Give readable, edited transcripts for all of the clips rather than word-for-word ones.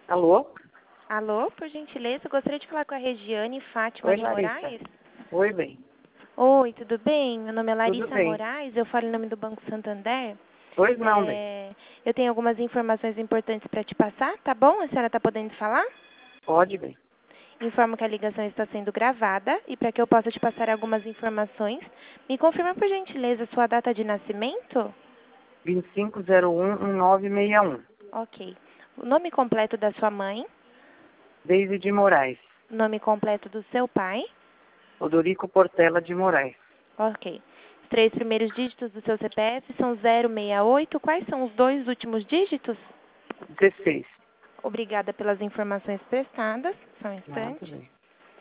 Alô? Alô, por gentileza, eu gostaria de falar com a Regiane Fátima Oi, de Larissa. Moraes. Oi, bem. Oi, tudo bem? Meu nome é Tudo Larissa bem. Moraes, eu falo em nome do Banco Santander. Pois não, bem. Eu tenho algumas informações importantes para te passar, tá bom? A senhora está podendo falar? Pode, bem. Informo que a ligação está sendo gravada e para que eu possa te passar algumas informações, me confirma por gentileza sua data de nascimento? 2501-1961. Ok. O nome completo da sua mãe, Deise de Moraes. nome completo do seu pai. Odorico Portela de Moraes. Ok. Os 3 primeiros dígitos do seu CPF são 068. Quais são os 2 últimos dígitos? 16. Obrigada pelas informações prestadas. Só um Nada, instante. bem.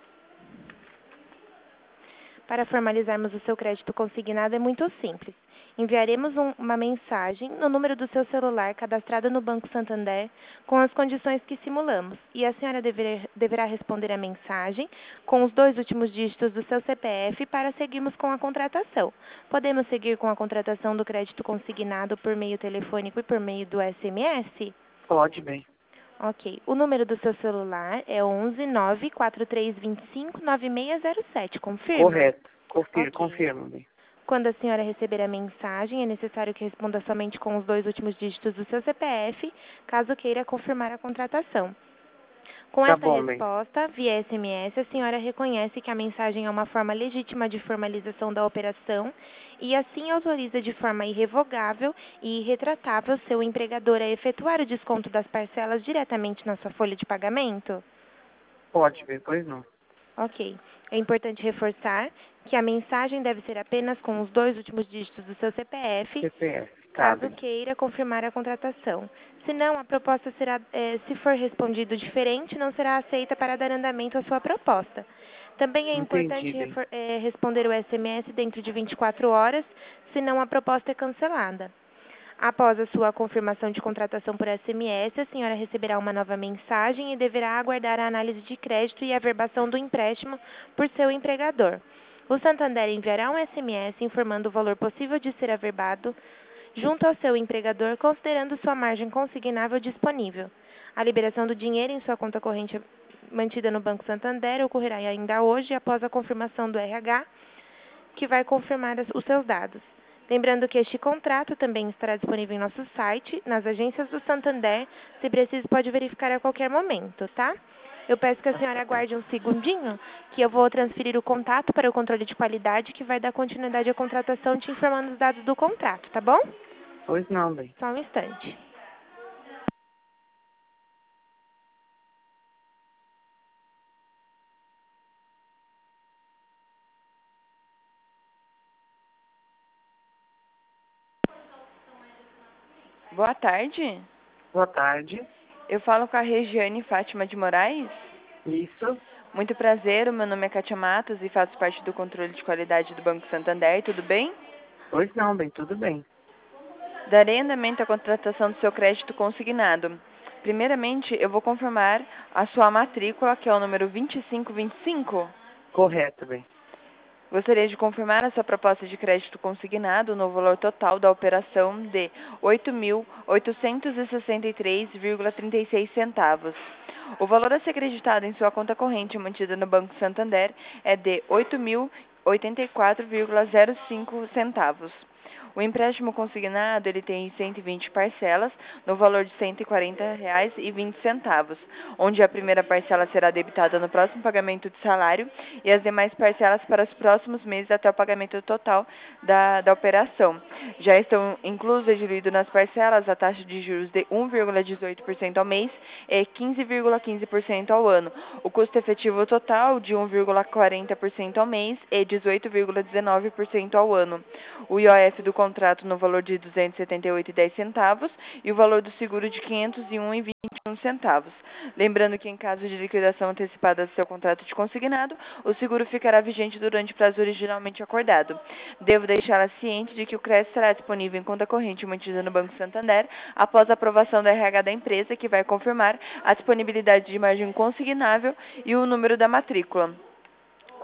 Para formalizarmos o seu crédito consignado é muito simples. Enviaremos uma mensagem no número do seu celular cadastrado no Banco Santander com as condições que simulamos. E a senhora deverá responder a mensagem com os 2 últimos dígitos do seu CPF para seguirmos com a contratação. Podemos seguir com a contratação do crédito consignado por meio telefônico e por meio do SMS? Pode, bem. Ok. O número do seu celular é 11 94325 9607. Confirma? Correto. Ok. Confirmo, bem. Quando a senhora receber a mensagem, é necessário que responda somente com os 2 últimos dígitos do seu CPF, caso queira confirmar a contratação. Com Tá essa bom, bem. resposta, via SMS, a senhora reconhece que a mensagem é uma forma legítima de formalização da operação e assim autoriza de forma irrevogável e irretratável seu empregador a efetuar o desconto das parcelas diretamente na sua folha de pagamento? Pode, bem. Pois não. Ok. É importante reforçar que a mensagem deve ser apenas com os 2 últimos dígitos do seu CPF, CPF. Tá, caso bem. queira confirmar a contratação. Se não, a proposta será, se for respondido diferente, não será aceita para dar andamento à sua proposta. Também é Entendi, importante bem. responder o SMS dentro de 24 horas, senão a proposta é cancelada. Após a sua confirmação de contratação por SMS, a senhora receberá uma nova mensagem e deverá aguardar a análise de crédito e a averbação do empréstimo por seu empregador. O Santander enviará um SMS informando o valor possível de ser averbado junto ao seu empregador, considerando sua margem consignável disponível. A liberação do dinheiro em sua conta corrente mantida no Banco Santander ocorrerá ainda hoje, após a confirmação do RH, que vai confirmar os seus dados. Lembrando que este contrato também estará disponível em nosso site, nas agências do Santander. Se preciso, pode verificar a qualquer momento, tá? Eu peço que a senhora aguarde um segundinho, que eu vou transferir o contato para o controle de qualidade, que vai dar continuidade à contratação, te informando os dados do contrato, tá bom? Pois não, bem. Só um instante. Boa tarde. Boa tarde. Eu falo com a Regiane Fátima de Moraes. Isso. Muito prazer, o meu nome é Katia Matos e faço parte do controle de qualidade do Banco Santander, tudo bem? Pois não, bem. Tudo bem. Darei andamento à contratação do seu crédito consignado. Primeiramente, eu vou confirmar a sua matrícula, que é o número 2525. Correto, bem. Gostaria de confirmar a sua proposta de crédito consignado no valor total da operação de R$ 8.863,36 centavos. O valor a ser acreditado em sua conta corrente mantida no Banco Santander é de R$ 8.084,05 centavos. O empréstimo consignado ele tem 120 parcelas no valor de R$ 140,20, onde a primeira parcela será debitada no próximo pagamento de salário e as demais parcelas para os próximos meses até o pagamento total da operação. Já estão inclusas e diluídas nas parcelas a taxa de juros de 1,18% ao mês e 15,15% ao ano. O custo efetivo total de 1,40% ao mês e 18,19% ao ano. O IOF do contrato no valor de R$ 278,10 e o valor do seguro de R$ 501,21. Lembrando que em caso de liquidação antecipada do seu contrato de consignado, o seguro ficará vigente durante o prazo originalmente acordado. Devo deixá-la ciente de que o crédito será disponível em conta corrente mantida no Banco Santander após a aprovação da RH da empresa, que vai confirmar a disponibilidade de margem consignável e o número da matrícula.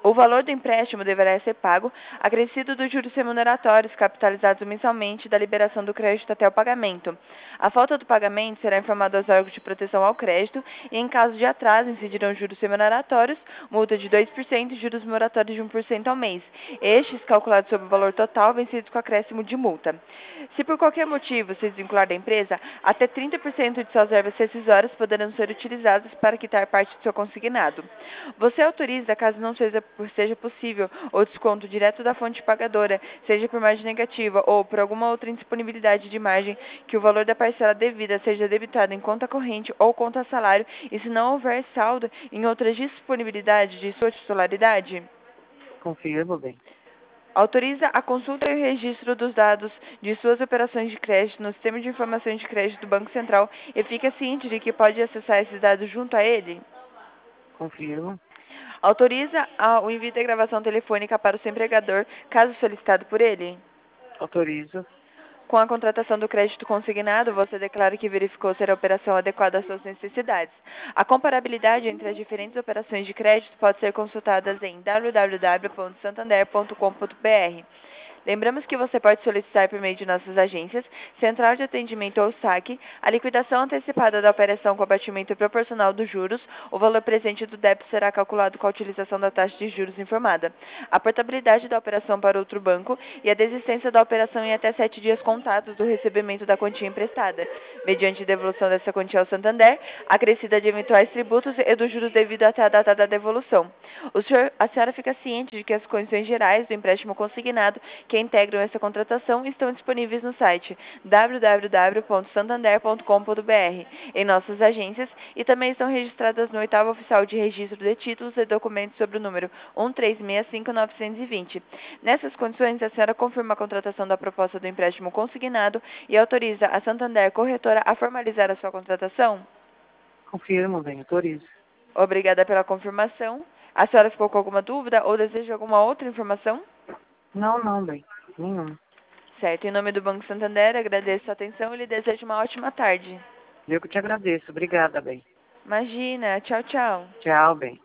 O valor do empréstimo deverá ser pago acrescido dos juros remuneratórios capitalizados mensalmente da liberação do crédito até o pagamento. A falta do pagamento será informada aos órgãos de proteção ao crédito e, em caso de atraso, incidirão juros remuneratórios, multa de 2% e juros moratórios de 1% ao mês. Estes, calculados sobre o valor total, vencidos com acréscimo de multa. Se por qualquer motivo se desvincular da empresa, até 30% de suas verbas rescisórias poderão ser utilizadas para quitar parte do seu consignado. Você autoriza, caso não seja possível, o desconto direto da fonte pagadora, seja por margem negativa ou por alguma outra indisponibilidade de margem, que o valor da parcela devida seja debitado em conta corrente ou conta salário, e se não houver saldo em outras disponibilidades de sua titularidade? Confirmo, bem. Autoriza a consulta e o registro dos dados de suas operações de crédito no Sistema de Informações de Crédito do Banco Central e fica ciente de que pode acessar esses dados junto a ele? Confirmo. Autoriza o envio da gravação telefônica para o seu empregador, caso solicitado por ele? Autorizo. Com a contratação do crédito consignado, você declara que verificou ser a operação adequada às suas necessidades. A comparabilidade entre as diferentes operações de crédito pode ser consultada em www.santander.com.br. Lembramos que você pode solicitar por meio de nossas agências, Central de Atendimento ou SAC, a liquidação antecipada da operação com abatimento proporcional dos juros. O valor presente do débito será calculado com a utilização da taxa de juros informada. A portabilidade da operação para outro banco e a desistência da operação em até 7 dias contados do recebimento da quantia emprestada, mediante devolução dessa quantia ao Santander, acrescida de eventuais tributos e dos juros devido até a data da devolução. A senhora fica ciente de que as condições gerais do empréstimo consignado que integram essa contratação estão disponíveis no site www.santander.com.br, em nossas agências, e também estão registradas no 8º Oficial de Registro de Títulos e Documentos sob o número 1365920. Nessas condições, a senhora confirma a contratação da proposta do empréstimo consignado e autoriza a Santander Corretora a formalizar a sua contratação? Confirmo, bem. Autorizo. Obrigada pela confirmação. A senhora ficou com alguma dúvida ou deseja alguma outra informação? Não, bem. Nenhuma. Certo. Em nome do Banco Santander, agradeço a atenção e lhe desejo uma ótima tarde. Eu que te agradeço. Obrigada, bem. Imagina. Tchau, tchau. Tchau, bem.